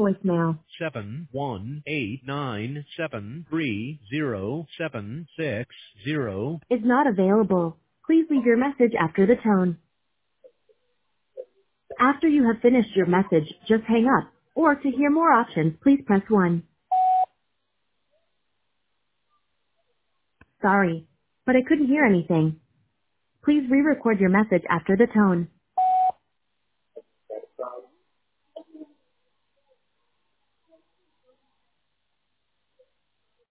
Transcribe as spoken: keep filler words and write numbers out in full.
voicemail. seven one eight nine seven three zero seven six zero. Is not available. Please leave your message after the tone. After you have finished your message, just hang up. Or to hear more options, please press one. Sorry, but I couldn't hear anything. Please re-record your message after the tone.